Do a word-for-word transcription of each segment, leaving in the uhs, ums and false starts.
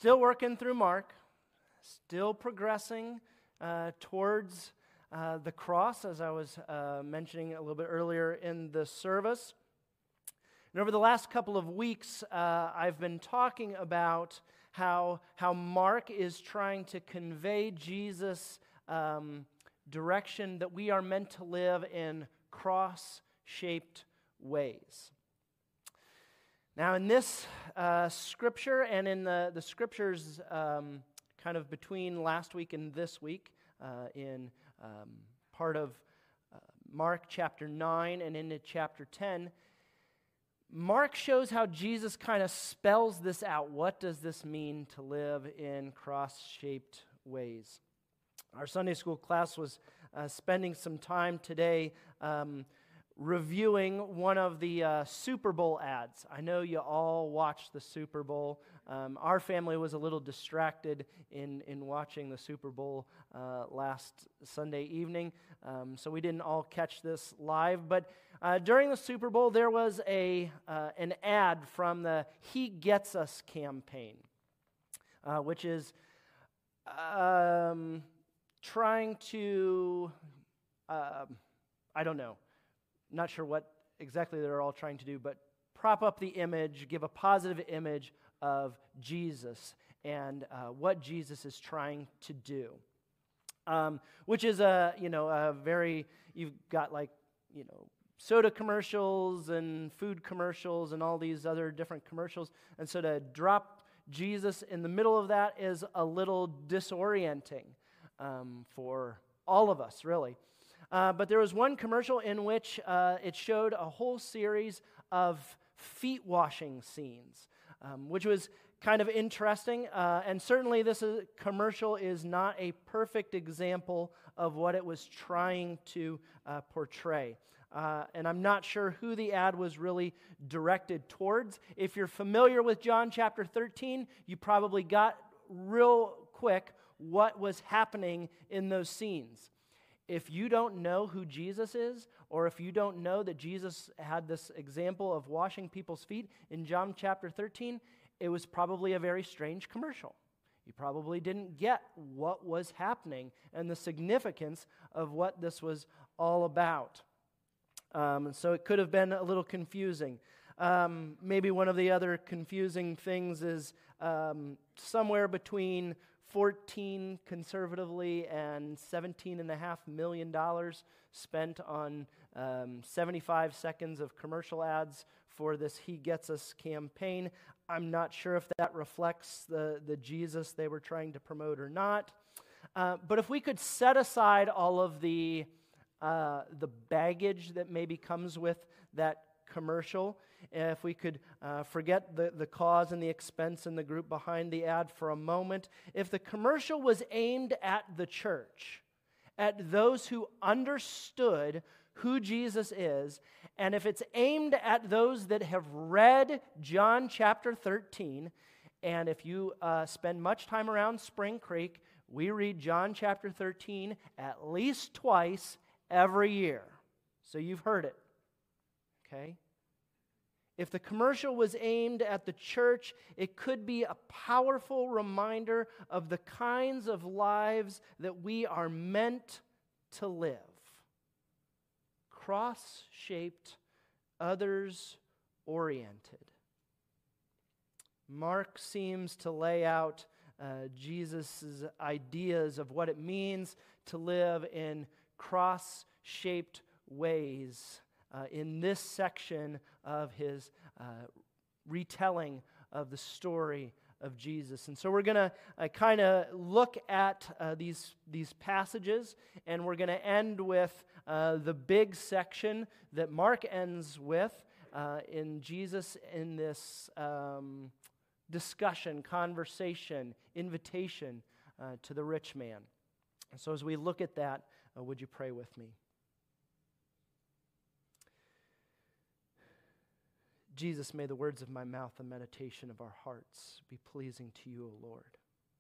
still working through Mark, still progressing uh, towards uh, the cross, as I was uh, mentioning a little bit earlier in the service. And over the last couple of weeks, uh, I've been talking about how, how Mark is trying to convey Jesus' um, direction that we are meant to live in cross-shaped ways. Now, in this uh, scripture and in the, the scriptures um, kind of between last week and this week, uh, in um, part of uh, Mark chapter nine and into chapter ten, Mark shows how Jesus kind of spells this out. What does this mean to live in cross-shaped ways? Our Sunday school class was uh, spending some time today um, reviewing one of the uh, Super Bowl ads. I know you all watched the Super Bowl. Um, our family was a little distracted in, in watching the Super Bowl uh, last Sunday evening, um, so we didn't all catch this live. But uh, during the Super Bowl, there was a uh, an ad from the He Gets Us campaign, uh, which is um, trying to, uh, I don't know, not sure what exactly they're all trying to do, but prop up the image, give a positive image of Jesus and uh, what Jesus is trying to do. Um, which is a, you know, a very, you've got like, you know, soda commercials and food commercials and all these other different commercials. And so to drop Jesus in the middle of that is a little disorienting um, for all of us, really. Uh, but there was one commercial in which uh, it showed a whole series of feet washing scenes, um, which was kind of interesting. Uh, and certainly this is, commercial is not a perfect example of what it was trying to uh, portray. Uh, and I'm not sure who the ad was really directed towards. If you're familiar with John chapter thirteen, you probably got real quick what was happening in those scenes. If you don't know who Jesus is, or if you don't know that Jesus had this example of washing people's feet in John chapter thirteen, it was probably a very strange commercial. You probably didn't get what was happening and the significance of what this was all about. Um, so it could have been a little confusing. Um, maybe one of the other confusing things is um, somewhere between fourteen conservatively and seventeen and a half million dollars spent on um, seventy-five seconds of commercial ads for this He Gets Us campaign. I'm not sure if that reflects the, the Jesus they were trying to promote or not. Uh, but if we could set aside all of the uh, the baggage that maybe comes with that commercial, if we could uh, forget the, the cause and the expense and the group behind the ad for a moment, if the commercial was aimed at the church, at those who understood who Jesus is, and if it's aimed at those that have read John chapter thirteen, and if you uh, spend much time around Spring Creek, we read John chapter thirteen at least twice every year. So you've heard it, okay? If the commercial was aimed at the church, it could be a powerful reminder of the kinds of lives that we are meant to live. Cross-shaped, others-oriented. Mark seems to lay out uh, Jesus' ideas of what it means to live in cross-shaped ways Uh, in this section of his uh, retelling of the story of Jesus. And so we're going to uh, kind of look at uh, these, these passages, and we're going to end with uh, the big section that Mark ends with uh, in Jesus in this um, discussion, conversation, invitation uh, to the rich man. And so as we look at that, uh, would you pray with me? Jesus, may the words of my mouth and meditation of our hearts be pleasing to you, O Lord.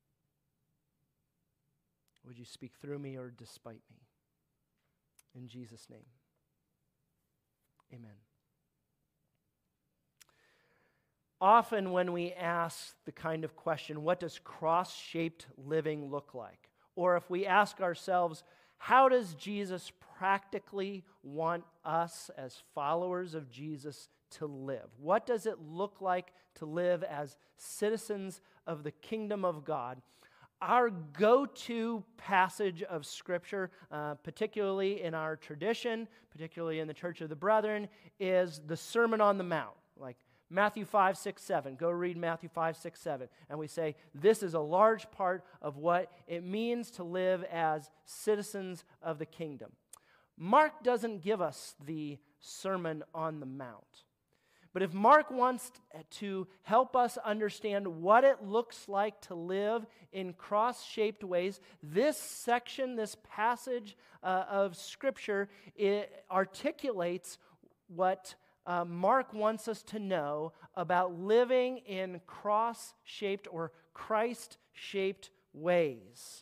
Would you speak through me or despite me? In Jesus' name, amen. often when we ask the kind of question, what does cross-shaped living look like? Or if we ask ourselves, how does Jesus practically want us as followers of Jesus to live? What does it look like to live as citizens of the kingdom of God? Our go-to passage of Scripture, uh, particularly in our tradition, particularly in the Church of the Brethren, is the Sermon on the Mount, like Matthew five, six, seven. Go read Matthew five, six, seven. And we say, this is a large part of what it means to live as citizens of the kingdom. Mark doesn't give us the Sermon on the Mount. But if Mark wants to help us understand what it looks like to live in cross-shaped ways, this section, this passage uh, of Scripture, it articulates what uh, Mark wants us to know about living in cross-shaped or Christ-shaped ways.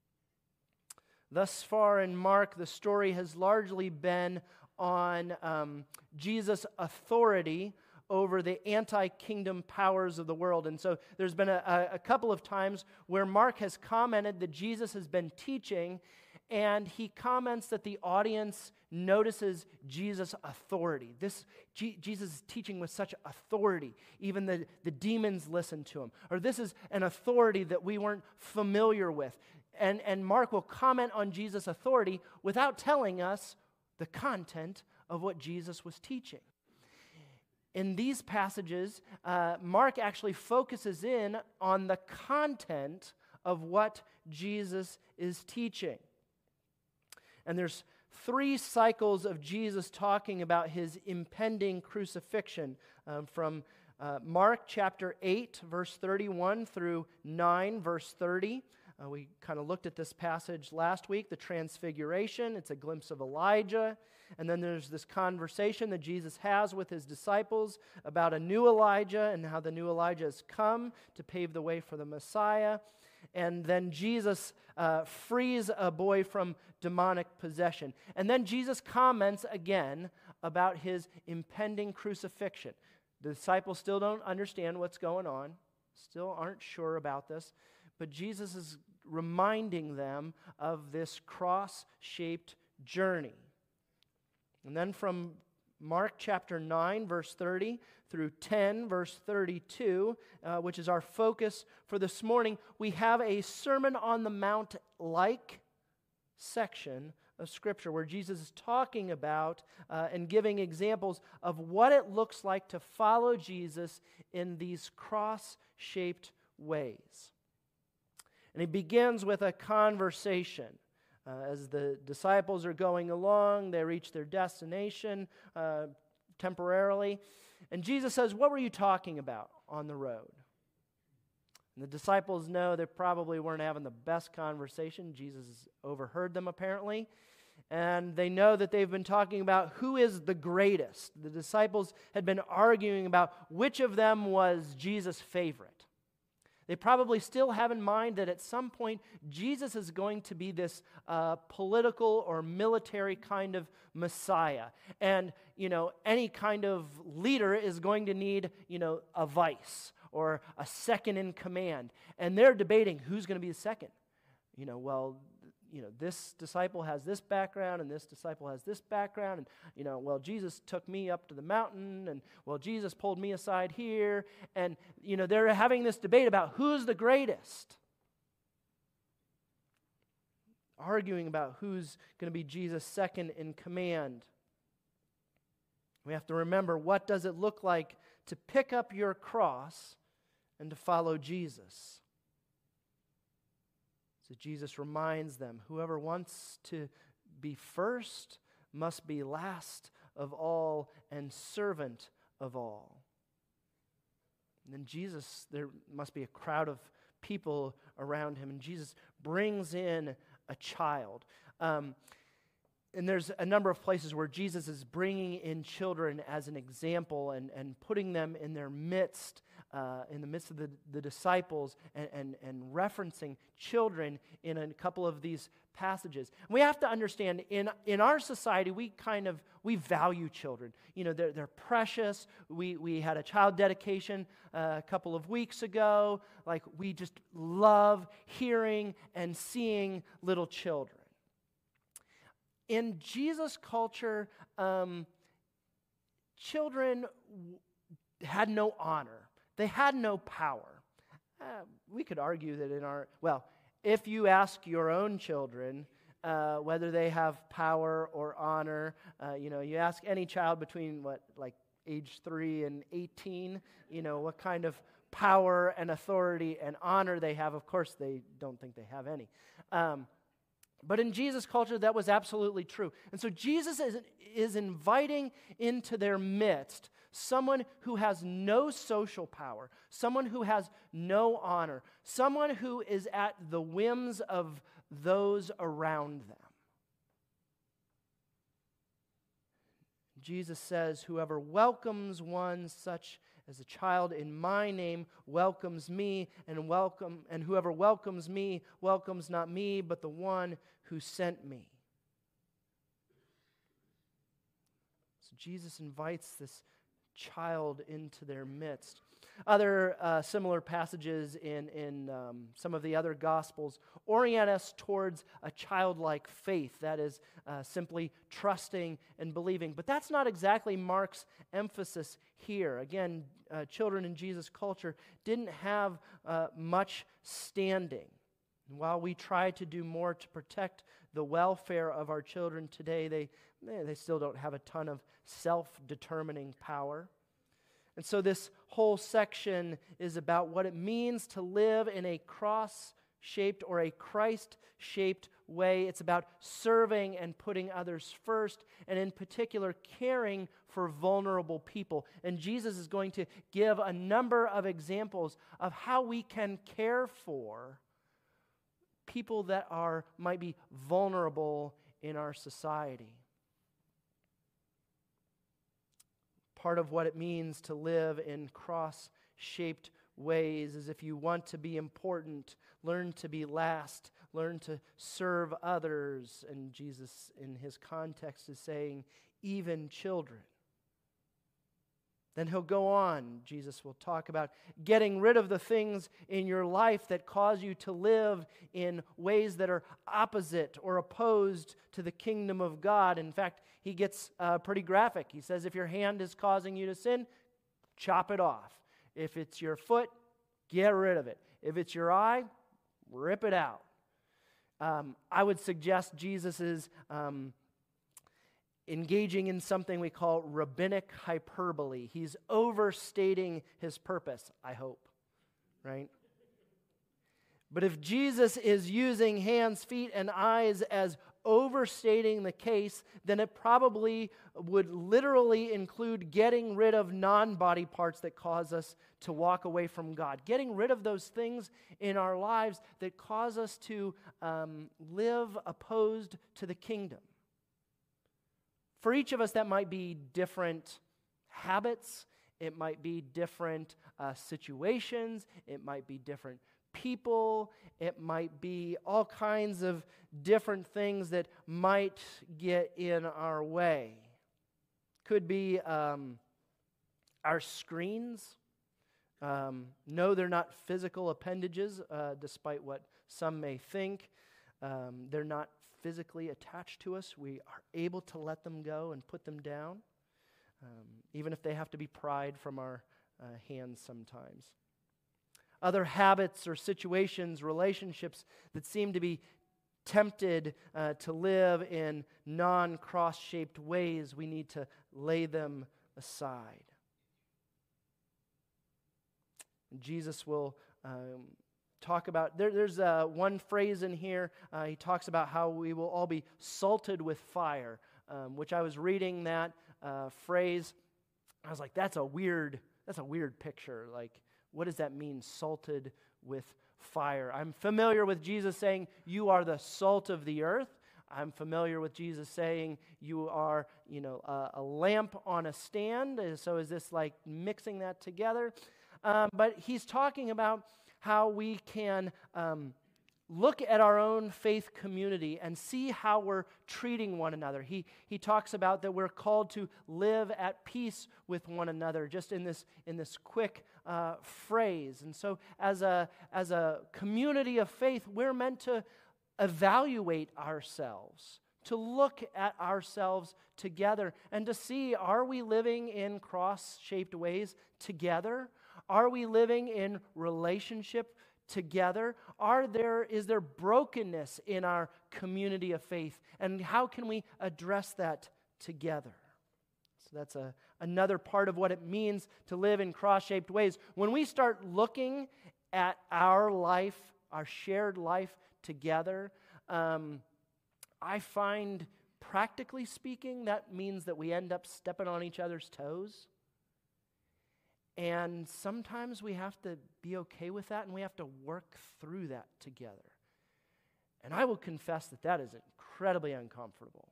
Thus far in Mark, the story has largely been on um, Jesus' authority over the anti-kingdom powers of the world. And so there's been a, a couple of times where Mark has commented that Jesus has been teaching, and he comments that the audience notices Jesus' authority. This G- Jesus is teaching with such authority. Even the, the demons listen to him. Or this is an authority that we weren't familiar with. And, and Mark will comment on Jesus' authority without telling us the content of what Jesus was teaching. In these passages, uh, Mark actually focuses in on the content of what Jesus is teaching. And there's three cycles of Jesus talking about his impending crucifixion um, from uh, Mark chapter eight, verse thirty-one through nine, verse thirty. Uh, we kind of looked at this passage last week, the transfiguration. It's a glimpse of Elijah. And then there's this conversation that Jesus has with his disciples about a new Elijah and how the new Elijah has come to pave the way for the Messiah. And then Jesus uh, frees a boy from demonic possession. And then Jesus comments again about his impending crucifixion. The disciples still don't understand what's going on, still aren't sure about this, but Jesus is reminding them of this cross-shaped journey. And then from Mark chapter nine, verse thirty, through ten, verse thirty-two, uh, which is our focus for this morning, we have a Sermon on the Mount-like section of Scripture where Jesus is talking about uh, and giving examples of what it looks like to follow Jesus in these cross-shaped ways. And he begins with a conversation. Uh, as the disciples are going along, they reach their destination uh, temporarily. And Jesus says, "What were you talking about on the road?" And the disciples know they probably weren't having the best conversation. Jesus overheard them apparently. And they know that they've been talking about who is the greatest. The disciples had been arguing about which of them was Jesus' favorite. They probably still have in mind that at some point Jesus is going to be this uh, political or military kind of Messiah. And, you know, any kind of leader is going to need, you know, a vice or a second in command. And they're debating who's going to be the second. You know, well, you know, this disciple has this background and this disciple has this background. And, you know, well, Jesus took me up to the mountain and, well, Jesus pulled me aside here. And, you know, they're having this debate about who's the greatest. Arguing about who's going to be Jesus' second in command. We have to remember, what does it look like to pick up your cross and to follow Jesus? So Jesus reminds them, whoever wants to be first must be last of all and servant of all. And then Jesus, there must be a crowd of people around him, and Jesus brings in a child. Um, And there's a number of places where Jesus is bringing in children as an example and, and putting them in their midst, uh, in the midst of the, the disciples, and, and, and referencing children in a couple of these passages. We have to understand, in, in our society, we kind of, we value children. You know, they're, they're precious. We, we had a child dedication uh, a couple of weeks ago. Like, we just love hearing and seeing little children. In Jesus' culture, um, children w- had no honor. They had no power. Uh, we could argue that in our, well, if you ask your own children uh, whether they have power or honor, uh, you know, you ask any child between, what, like age three and eighteen, you know, what kind of power and authority and honor they have. Of course, they don't think they have any. Um, But in Jesus' culture, that was absolutely true. And so Jesus is, is inviting into their midst someone who has no social power, someone who has no honor, someone who is at the whims of those around them. Jesus says, "Whoever welcomes one such as a child in my name welcomes me, and welcome and whoever welcomes me welcomes not me, but the one who sent me." So Jesus invites this child into their midst. Other uh, similar passages in, in um, some of the other Gospels orient us towards a childlike faith, that is, uh, simply trusting and believing. But that's not exactly Mark's emphasis here. Again, uh, children in Jesus' culture didn't have uh, much standing. And while we try to do more to protect the welfare of our children today, they, they still don't have a ton of self-determining power. And so this whole section is about what it means to live in a cross-shaped or a Christ-shaped way. It's about serving and putting others first, and in particular, caring for vulnerable people. And Jesus is going to give a number of examples of how we can care for people that are might be vulnerable in our society. Part of what it means to live in cross-shaped ways is, if you want to be important, learn to be last, learn to serve others. And Jesus, in his context, is saying, even children. Then he'll go on. Jesus will talk about getting rid of the things in your life that cause you to live in ways that are opposite or opposed to the kingdom of God. In fact, he gets uh, pretty graphic. He says, if your hand is causing you to sin, chop it off. If it's your foot, get rid of it. If it's your eye, rip it out. Um, I would suggest Jesus is um, engaging in something we call rabbinic hyperbole. He's overstating his purpose, I hope, right? But if Jesus is using hands, feet, and eyes as overstating the case, then it probably would literally include getting rid of non-body parts that cause us to walk away from God. Getting rid of those things in our lives that cause us to um, live opposed to the kingdom. For each of us, that might be different habits. It might be different uh, situations. It might be different people. It might be all kinds of different things that might get in our way. Could be um, our screens. Um, no, they're not physical appendages, uh, despite what some may think. Um, they're not physically attached to us. We are able to let them go and put them down, um, even if they have to be pried from our uh, hands sometimes. Other habits or situations, relationships that seem to be tempted uh, to live in non-cross-shaped ways, we need to lay them aside. Jesus will um, talk about, there, there's uh, one phrase in here, uh, he talks about how we will all be salted with fire, um, which I was reading that uh, phrase. I was like, that's a weird, that's a weird picture. Like, what does that mean, salted with fire? I'm familiar with Jesus saying, you are the salt of the earth. I'm familiar with Jesus saying you are, you know, a, a lamp on a stand. So is this like mixing that together? Um, but he's talking about how we can um, look at our own faith community and see how we're treating one another. He, he talks about that we're called to live at peace with one another, just in this, in this quick uh, phrase. And so as a, as a community of faith, we're meant to evaluate ourselves, to look at ourselves together and to see, are we living in cross-shaped ways together? Are we living in relationship together? Are there, is there brokenness in our community of faith? And how can we address that together? So that's a, another part of what it means to live in cross-shaped ways. When we start looking at our life, our shared life together, um, I find, practically speaking, that means that we end up stepping on each other's toes. And sometimes we have to be okay with that, and we have to work through that together. And I will confess that that is incredibly uncomfortable.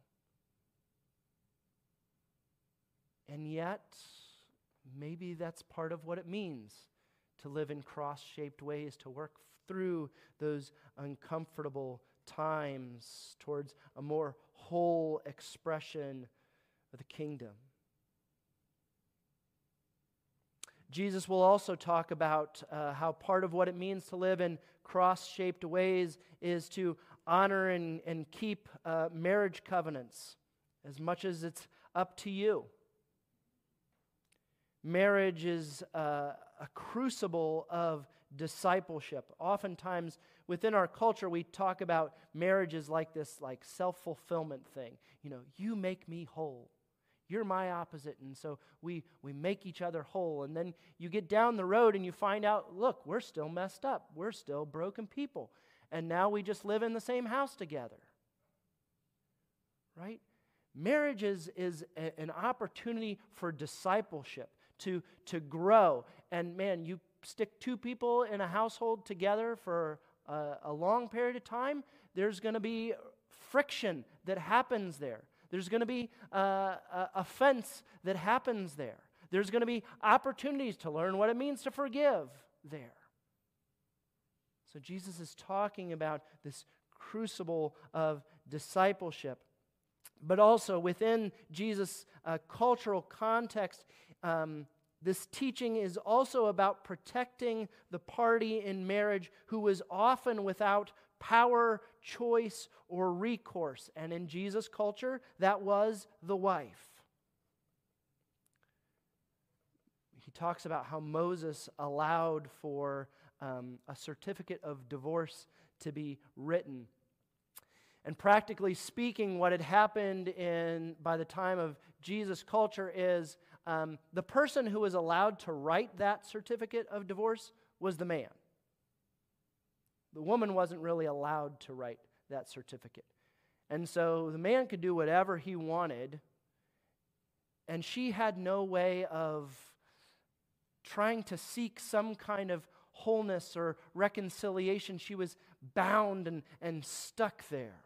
And yet, maybe that's part of what it means to live in cross-shaped ways, to work through those uncomfortable times towards a more whole expression of the kingdom. Jesus will also talk about uh, how part of what it means to live in cross-shaped ways is to honor and, and keep uh, marriage covenants as much as it's up to you. Marriage is uh, a crucible of discipleship. Oftentimes within our culture we talk about marriage as like this like self-fulfillment thing. You know, you make me whole. You're my opposite, and so we, we make each other whole. And then you get down the road and you find out, look, we're still messed up. We're still broken people. And now we just live in the same house together. Right? Marriage is, is a, an opportunity for discipleship, to, to grow. And man, you stick two people in a household together for a, a long period of time, there's going to be friction that happens there. There's going to be uh, a offense that happens there. There's going to be opportunities to learn what it means to forgive there. So Jesus is talking about this crucible of discipleship. But also within Jesus' uh, cultural context, um, this teaching is also about protecting the party in marriage who was often without power, choice, or recourse. And in Jesus' culture, that was the wife. He talks about how Moses allowed for um, a certificate of divorce to be written. And practically speaking, what had happened in by the time of Jesus' culture is um, the person who was allowed to write that certificate of divorce was the man. The woman wasn't really allowed to write that certificate. And so the man could do whatever he wanted, and she had no way of trying to seek some kind of wholeness or reconciliation. She was bound and, and stuck there.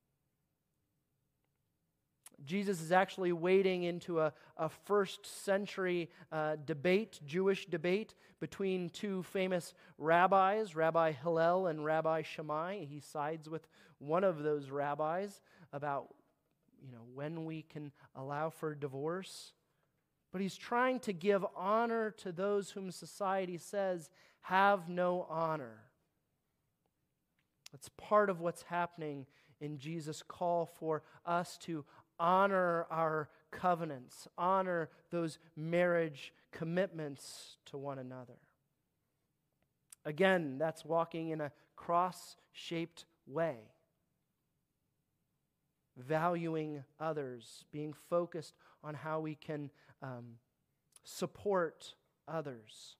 Jesus is actually wading into a, a first century uh, debate, Jewish debate, between two famous rabbis, Rabbi Hillel and Rabbi Shammai. He sides with one of those rabbis about, you know, when we can allow for divorce. But he's trying to give honor to those whom society says have no honor. That's part of what's happening in Jesus' call for us to honor our covenants, honor those marriage commitments to one another. Again, that's walking in a cross-shaped way. Valuing others, being focused on how we can um, support others.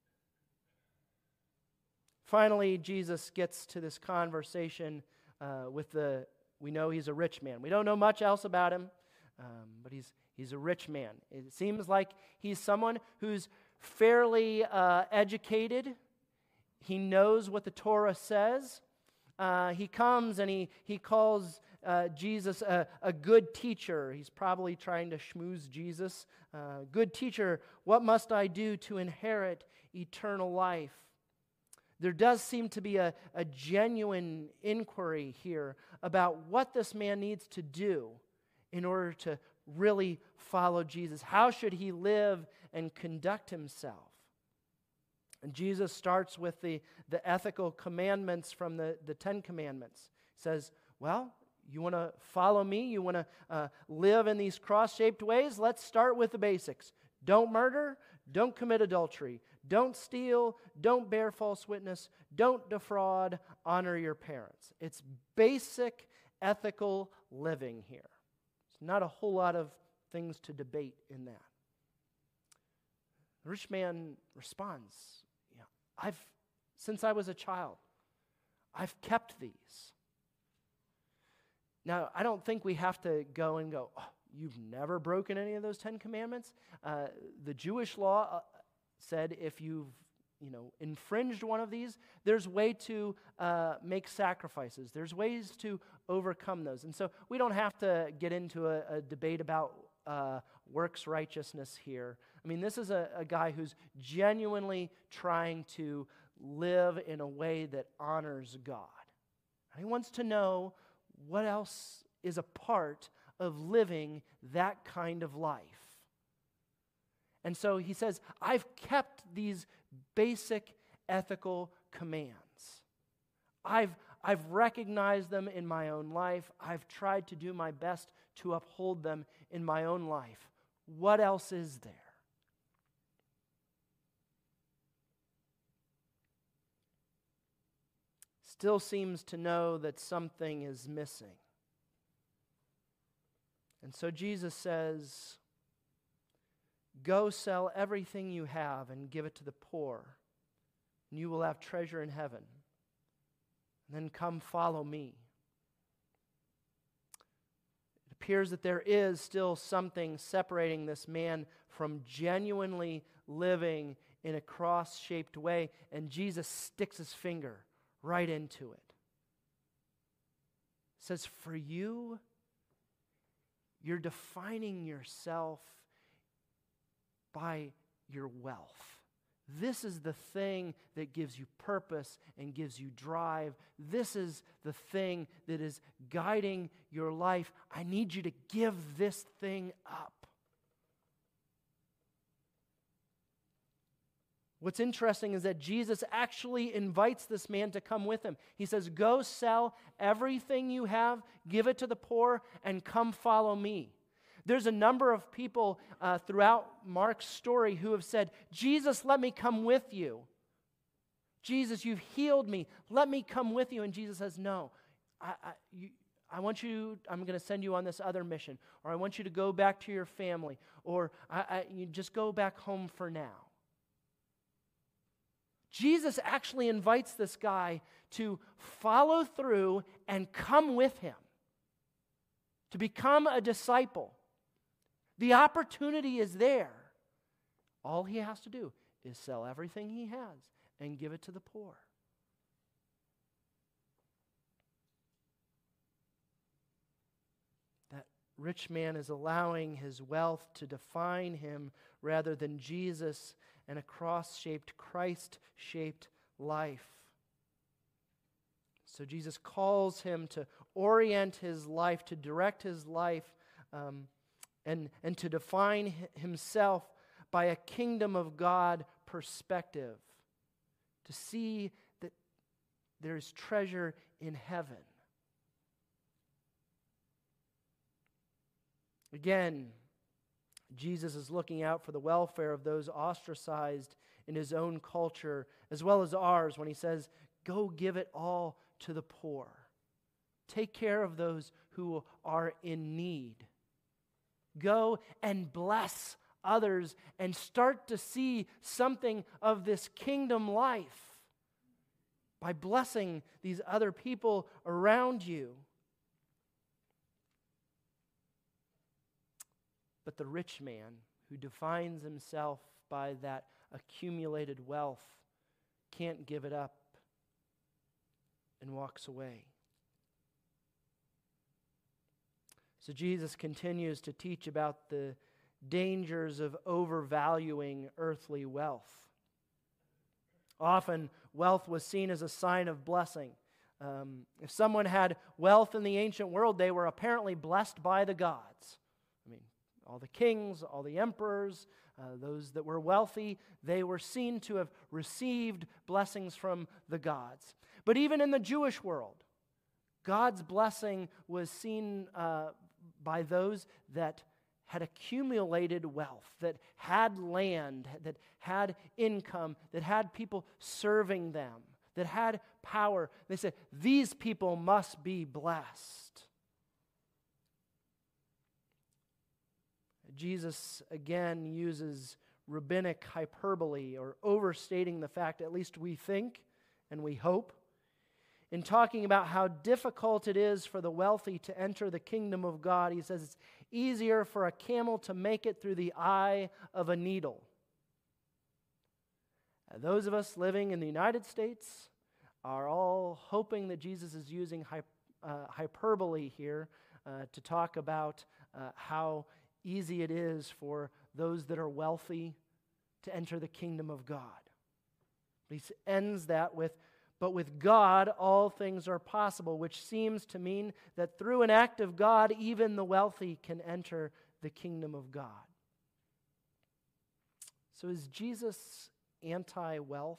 Finally, Jesus gets to this conversation uh, with the We know he's a rich man. We don't know much else about him, um, but he's he's a rich man. It seems like he's someone who's fairly uh, educated. He knows what the Torah says, Uh, he comes and he, he calls uh, Jesus a, a good teacher. He's probably trying to schmooze Jesus. Uh, good teacher, what must I do to inherit eternal life? There does seem to be a, a genuine inquiry here about what this man needs to do in order to really follow Jesus. How should he live and conduct himself? And Jesus starts with the, the ethical commandments from the, the Ten Commandments. He says, well, you want to follow me? You want to uh, live in these cross-shaped ways? Let's start with the basics. Don't murder. Don't commit adultery. Don't steal. Don't bear false witness. Don't defraud. Honor your parents. It's basic ethical living here. There's not a whole lot of things to debate in that. The rich man responds, yeah, I've, since I was a child, I've kept these. Now, I don't think we have to go and go, oh, you've never broken any of those Ten Commandments. Uh, the Jewish law uh, said if you've you know, infringed one of these, there's way to uh, make sacrifices. There's ways to overcome those. And so we don't have to get into a, a debate about uh, works righteousness here. I mean, this is a, a guy who's genuinely trying to live in a way that honors God. And he wants to know what else is a part of living that kind of life. And so he says, I've kept these basic ethical commands. I've, I've recognized them in my own life. I've tried to do my best to uphold them in my own life. What else is there? Still seems to know that something is missing. And so Jesus says, go sell everything you have and give it to the poor, and you will have treasure in heaven. And then come follow me. It appears that there is still something separating this man from genuinely living in a cross-shaped way, and Jesus sticks his finger right into it. It says, for you, you're defining yourself by your wealth. This is the thing that gives you purpose and gives you drive. This is the thing that is guiding your life. I need you to give this thing up. What's interesting is that Jesus actually invites this man to come with him. He says, go sell everything you have, give it to the poor, and come follow me. There's a number of people uh, throughout Mark's story who have said, Jesus, let me come with you. Jesus, you've healed me. Let me come with you. And Jesus says, no, I, I, you, I want you, I'm going to send you on this other mission. Or I want you to go back to your family. Or I, I, you just go back home for now. Jesus actually invites this guy to follow through and come with him, to become a disciple. The opportunity is there. All he has to do is sell everything he has and give it to the poor. That rich man is allowing his wealth to define him rather than Jesus and a cross-shaped, Christ-shaped life. So Jesus calls him to orient his life, to direct his life, um, and, and to define himself by a kingdom of God perspective, to see that there's treasure in heaven. Again, Jesus is looking out for the welfare of those ostracized in his own culture as well as ours when he says, go give it all to the poor. Take care of those who are in need. Go and bless others and start to see something of this kingdom life by blessing these other people around you. But the rich man who defines himself by that accumulated wealth can't give it up. and walks away. So Jesus continues to teach about the dangers of overvaluing earthly wealth. Often, wealth was seen as a sign of blessing. Um, if someone had wealth in the ancient world, they were apparently blessed by the gods. I mean, all the kings, all the emperors, uh, those that were wealthy, they were seen to have received blessings from the gods. But even in the Jewish world, God's blessing was seen uh, by those that had accumulated wealth, that had land, that had income, that had people serving them, that had power. They said, these people must be blessed. Jesus again uses rabbinic hyperbole, or overstating the fact, at least we think and we hope, in talking about how difficult it is for the wealthy to enter the kingdom of God. He says it's easier for a camel to make it through the eye of a needle. And those of us living in the United States are all hoping that Jesus is using hy- uh, hyperbole here uh, to talk about uh, how easy it is for those that are wealthy to enter the kingdom of God. He ends that with, but with God, all things are possible, which seems to mean that through an act of God, even the wealthy can enter the kingdom of God. So is Jesus anti-wealth?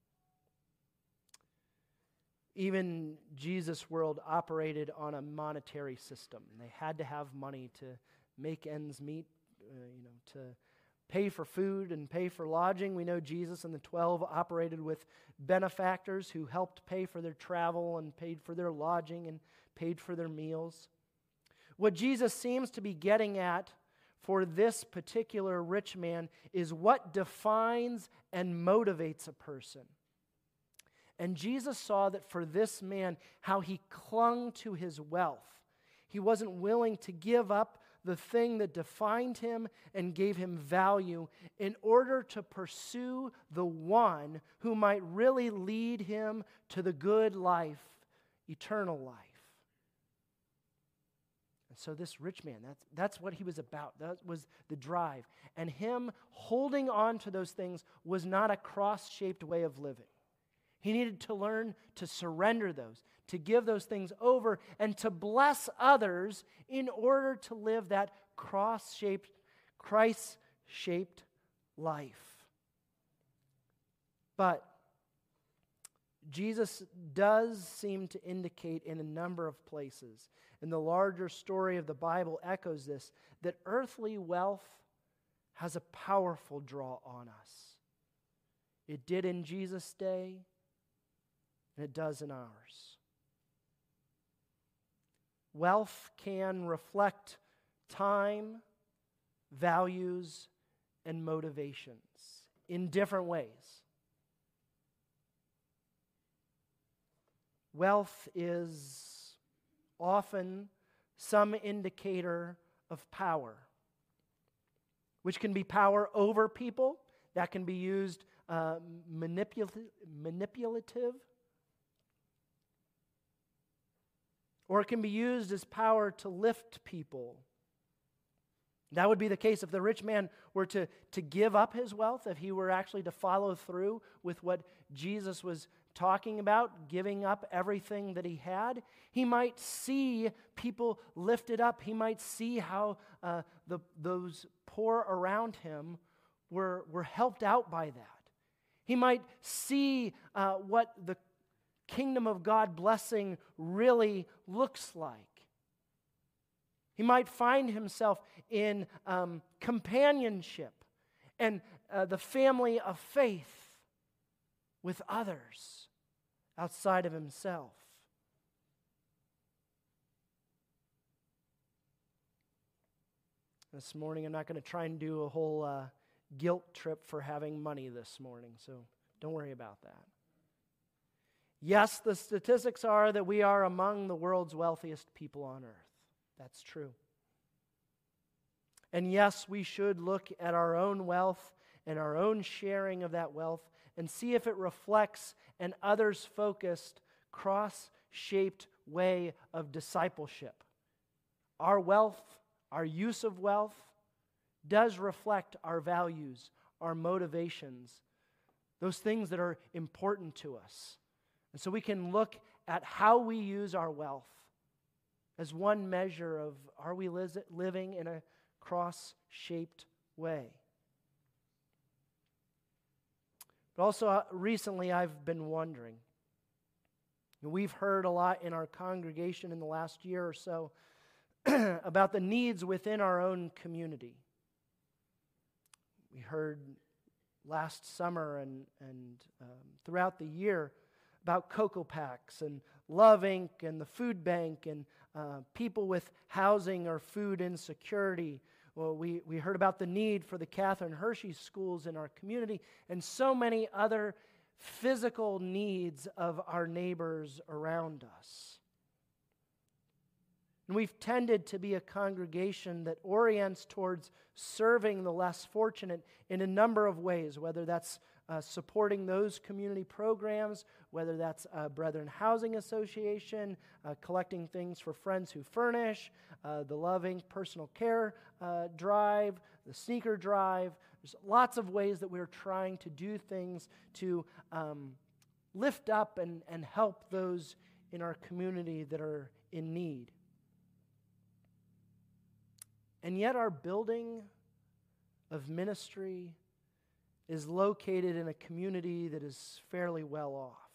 Even Jesus' world operated on a monetary system. They had to have money to make ends meet, uh, you know, to pay for food and pay for lodging. We know Jesus and the twelve operated with benefactors who helped pay for their travel and paid for their lodging and paid for their meals. What Jesus seems to be getting at for this particular rich man is what defines and motivates a person. And Jesus saw that for this man, how he clung to his wealth. He wasn't willing to give up the thing that defined him and gave him value in order to pursue the one who might really lead him to the good life, eternal life. And so this rich man, that's, that's what he was about. That was the drive. And him holding on to those things was not a cross-shaped way of living. He needed to learn to surrender those, to give those things over, and to bless others in order to live that cross-shaped, Christ-shaped life. But Jesus does seem to indicate in a number of places, and the larger story of the Bible echoes this, that earthly wealth has a powerful draw on us. It did in Jesus' day, and it does in ours. Wealth can reflect time, values, and motivations in different ways. Wealth is often some indicator of power, which can be power over people, that can be used uh, manipulative, manipulative, or it can be used as power to lift people. That would be the case if the rich man were to, to give up his wealth, if he were actually to follow through with what Jesus was talking about, giving up everything that he had. He might see people lifted up. He might see how uh, the, those poor around him were, were helped out by that. He might see uh, what the kingdom of God blessing really looks like. He might find himself in um, companionship and uh, the family of faith with others outside of himself. This morning, I'm not going to try and do a whole uh, guilt trip for having money this morning, so don't worry about that. Yes, the statistics are that we are among the world's wealthiest people on earth. That's true. And yes, we should look at our own wealth and our own sharing of that wealth and see if it reflects an others-focused, cross-shaped way of discipleship. Our wealth, our use of wealth, does reflect our values, our motivations, those things that are important to us. And so we can look at how we use our wealth as one measure of, are we liz- living in a cross-shaped way? But also, uh, recently I've been wondering, we've heard a lot in our congregation in the last year or so about the needs within our own community. We heard last summer and, and um, throughout the year about Cocoa Packs and Love Incorporated and the food bank and uh, people with housing or food insecurity. Well, we, we heard about the need for the Catherine Hershey schools in our community and so many other physical needs of our neighbors around us. And we've tended to be a congregation that orients towards serving the less fortunate in a number of ways, whether that's uh, supporting those community programs, whether that's uh, Brethren Housing Association, uh, collecting things for Friends Who Furnish, uh, the Love Incorporated Personal Care uh, Drive, the Sneaker Drive. There's lots of ways that we're trying to do things to um, lift up and, and help those in our community that are in need. And yet our building of ministry is located in a community that is fairly well off.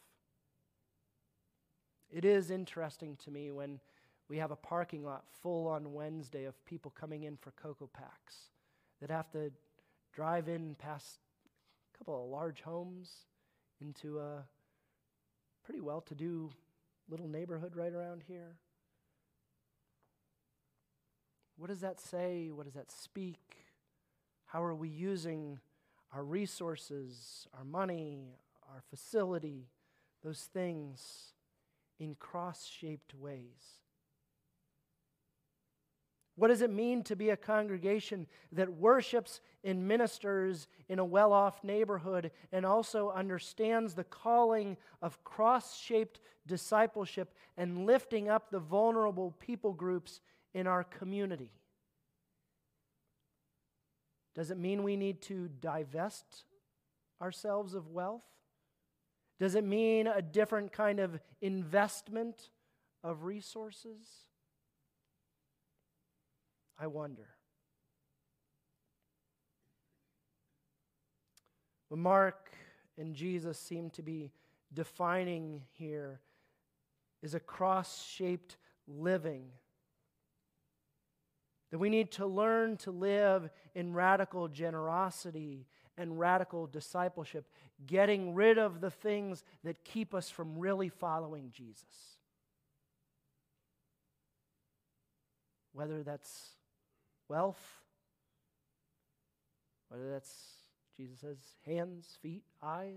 It is interesting to me when we have a parking lot full on Wednesday of people coming in for Cocoa Packs that have to drive in past a couple of large homes into a pretty well-to-do little neighborhood right around here. What does that say? What does that speak? How are we using our resources, our money, our facility, those things in cross-shaped ways? What does it mean to be a congregation that worships and ministers in a well-off neighborhood and also understands the calling of cross-shaped discipleship and lifting up the vulnerable people groups in our community? Does it mean we need to divest ourselves of wealth? Does it mean a different kind of investment of resources? I wonder. What Mark and Jesus seem to be defining here is a cross-shaped living. That we need to learn to live in radical generosity and radical discipleship, getting rid of the things that keep us from really following Jesus. Whether that's wealth, whether that's, Jesus says, hands, feet, eyes.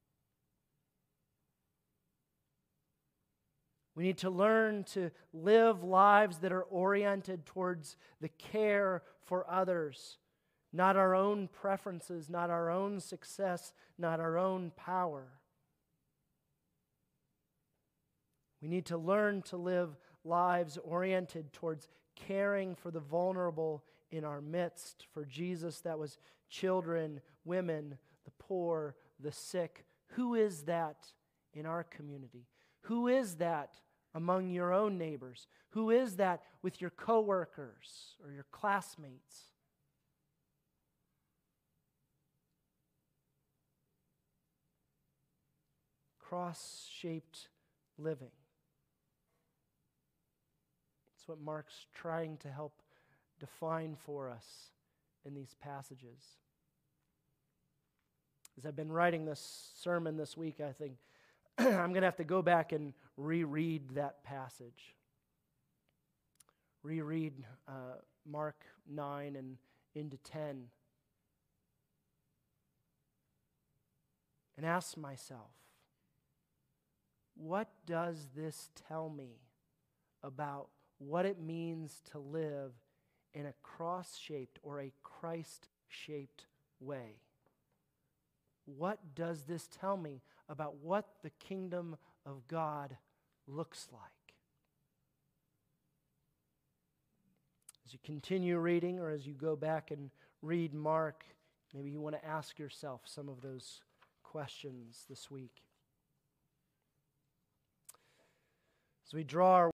We need to learn to live lives that are oriented towards the care for others, not our own preferences, not our own success, not our own power. We need to learn to live lives oriented towards caring for the vulnerable in our midst. For Jesus, that was children, women, the poor, the sick. Who is that in our community? Who is that among your own neighbors? Who is that with your coworkers or your classmates? Cross-shaped living. That's what Mark's trying to help define for us in these passages. As I've been writing this sermon this week, I think I'm going to have to go back and reread that passage. Reread uh, Mark nine and into ten. And ask myself, what does this tell me about what it means to live in a cross-shaped or a Christ-shaped way? What does this tell me about what the kingdom of God looks like. As you continue reading or as you go back and read Mark, maybe you want to ask yourself some of those questions this week. As we draw our